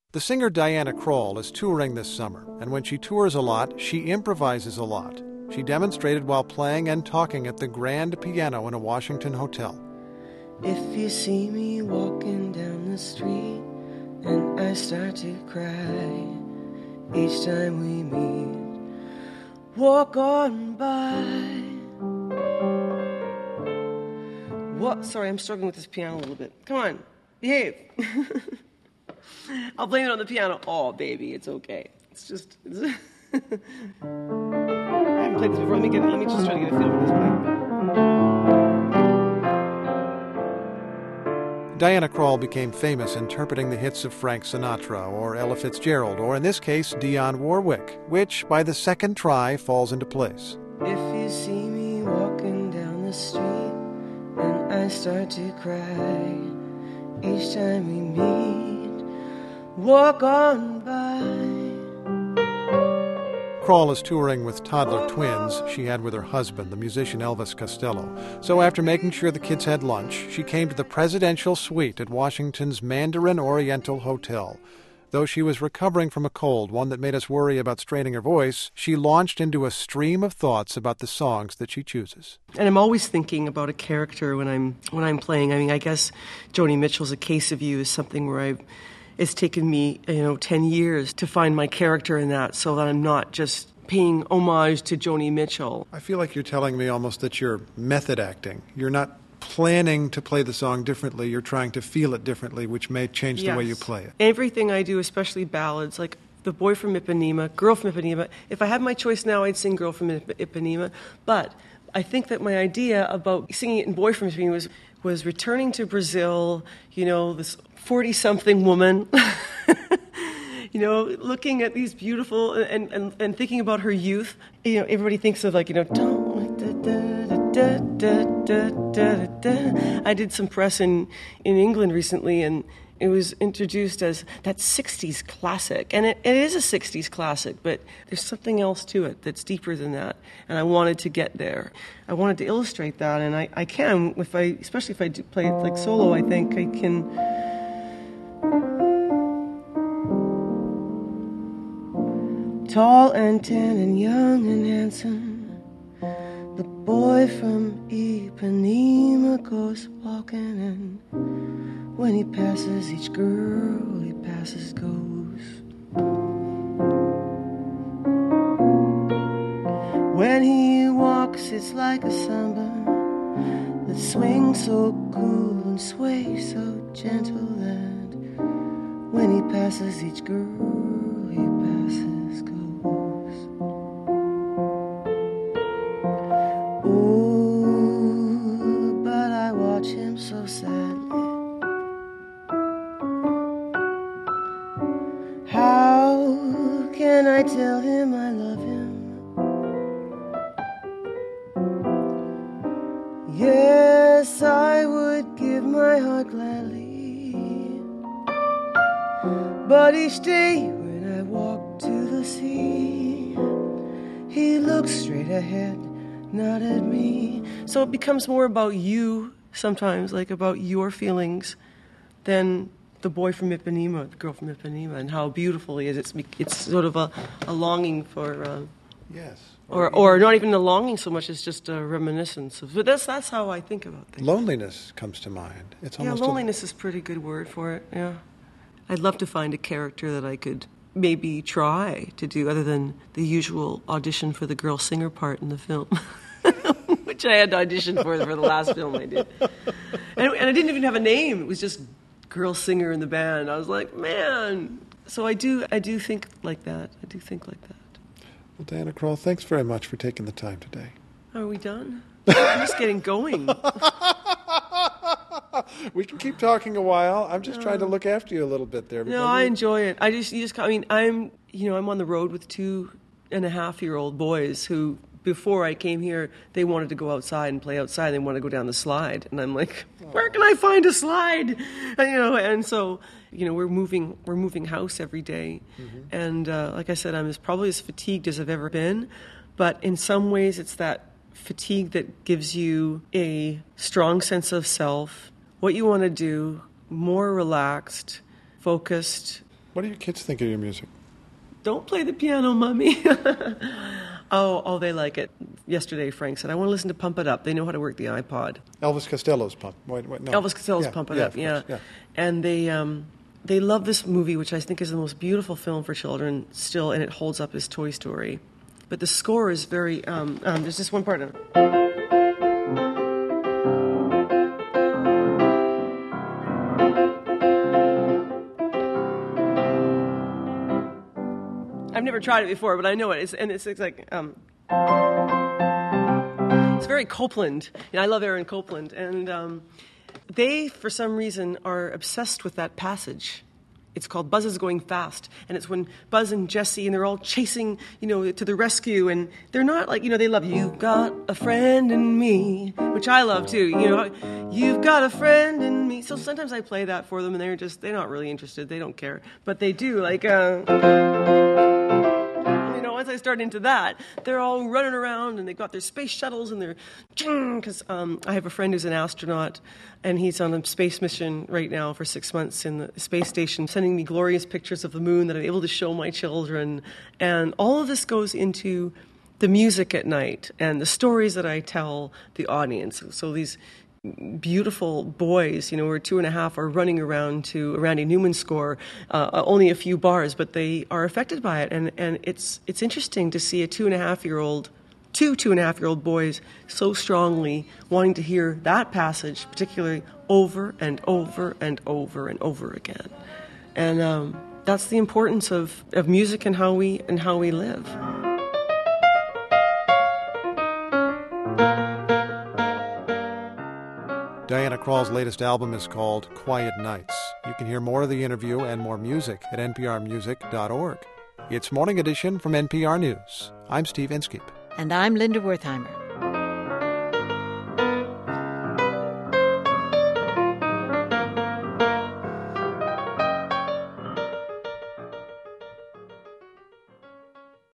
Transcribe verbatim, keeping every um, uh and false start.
The singer Diana Krall is touring this summer, and when she tours a lot, she improvises a lot. She demonstrated while playing and talking at the grand piano in a Washington hotel. If you see me walking down the street and I start to cry each time we meet, walk on by. What? Sorry, I'm struggling with this piano a little bit. Come on, behave. I'll blame it on the piano. Oh, baby, it's okay. It's just... It's I haven't played this before. Let me, get, let me just try to get a feel for this pipe. Diana Krall became famous interpreting the hits of Frank Sinatra or Ella Fitzgerald, or in this case, Dionne Warwick, which, by the second try, falls into place. If you see me walking down the street and I start to cry each time we meet, walk on by. Krall is touring with toddler twins she had with her husband, the musician Elvis Costello. So after making sure the kids had lunch, she came to the presidential suite at Washington's Mandarin Oriental Hotel. Though she was recovering from a cold, one that made us worry about straining her voice, she launched into a stream of thoughts about the songs that she chooses. And I'm always thinking about a character when I'm when I'm playing. I mean, I guess Joni Mitchell's A Case of You is something where I've it's taken me, you know, ten years to find my character in that so that I'm not just paying homage to Joni Mitchell. I feel like you're telling me almost that you're method acting. You're not planning to play the song differently. You're trying to feel it differently, which may change yes. the way you play it. Everything I do, especially ballads, like The Boy from Ipanema, Girl from Ipanema. If I had my choice now, I'd sing Girl from Ipanema. But I think that my idea about singing it in Boy from Ipanema was, was returning to Brazil, you know, this forty-something woman, you know, looking at these beautiful, and, and, and thinking about her youth. You know, everybody thinks of like, you know, don't, da, da, da, da, da, da. I did some press in, in England recently, and it was introduced as that sixties classic. And it, it is a sixties classic, but there's something else to it that's deeper than that. And I wanted to get there. I wanted to illustrate that, and I, I can, if I, especially if I do play it like solo, I think I can. Tall and tan and young and handsome, the boy from Ipanema goes walking, and when he passes each girl he passes goes. When he walks it's like a samba that swings so cool and sways so gentle that when he passes each girl he passes goes. Oh, but I watch him so sadly. How can I tell him I love him? Yes, I would give my heart gladly, but each day when I walk to the sea, he looks straight ahead, not at me. So it becomes more about you sometimes, like about your feelings, than the boy from Ipanema, the girl from Ipanema, and how beautiful he is. It's it's sort of a, a longing for, uh, yes, or or not even a longing so much as just a reminiscence. But that's that's how I think about things. Loneliness comes to mind. It's yeah, almost loneliness a... is a pretty good word for it. Yeah, I'd love to find a character that I could maybe try to do other than the usual audition for the girl singer part in the film. Which I had to audition for for the last film I did. And, and I didn't even have a name. It was just girl singer in the band. I was like, man. So I do I do think like that. I do think like that. Well, Diana Krall, thanks very much for taking the time today. Are we done? I'm just getting going. We can keep talking a while. I'm just uh, trying to look after you a little bit there. No, I enjoy it. I just, you just, I mean, I'm, you know, I'm on the road with two and a half year old boys who, before I came here, they wanted to go outside and play outside. They wanted to go down the slide, and I'm like, where can I find a slide? And, you know, and so, you know, we're moving, we're moving house every day, mm-hmm. and uh, like I said, I'm as probably as fatigued as I've ever been, but in some ways, it's that fatigue that gives you a strong sense of self, what you want to do, more relaxed, focused. What do your kids think of your music? Don't play the piano, Mommy. oh, oh, they like it. Yesterday, Frank said, I want to listen to Pump It Up. They know how to work the iPod. Elvis Costello's Pump. Wait, wait, no. Elvis Costello's yeah, Pump It yeah, Up, yeah. yeah. And they um, they love this movie, which I think is the most beautiful film for children still, and it holds up as Toy Story. But the score is very, um, um, there's just one part of it. I've never tried it before, but I know it. It's, and it's, it's like, um, it's very Copeland. And I love Aaron Copland. And um, they, for some reason, are obsessed with that passage. It's called Buzz is Going Fast. And it's when Buzz and Jessie, and they're all chasing, you know, to the rescue. And they're not like, you know, they love, you've got a friend in me, which I love too. You know, you've got a friend in me. So sometimes I play that for them, and they're just, they're not really interested. They don't care. But they do, like, uh, you know, once I start into that, they're all running around, and they've got their space shuttles, and they're, because um, I have a friend who's an astronaut, and he's on a space mission right now for six months in the space station, sending me glorious pictures of the moon that I'm able to show my children. And all of this goes into the music at night and the stories that I tell the audience. So these beautiful boys, you know, who are two and a half, are running around to a Randy Newman score, uh, only a few bars, but they are affected by it. And, and it's it's interesting to see a two and a half year old, two two and a half year old boys so strongly wanting to hear that passage, particularly over and over and over and over again. And um, that's the importance of, of music and how we and how we live. Diana Krall's latest album is called Quiet Nights. You can hear more of the interview and more music at n p r music dot org. It's Morning Edition from N P R News. I'm Steve Inskeep. And I'm Linda Wertheimer.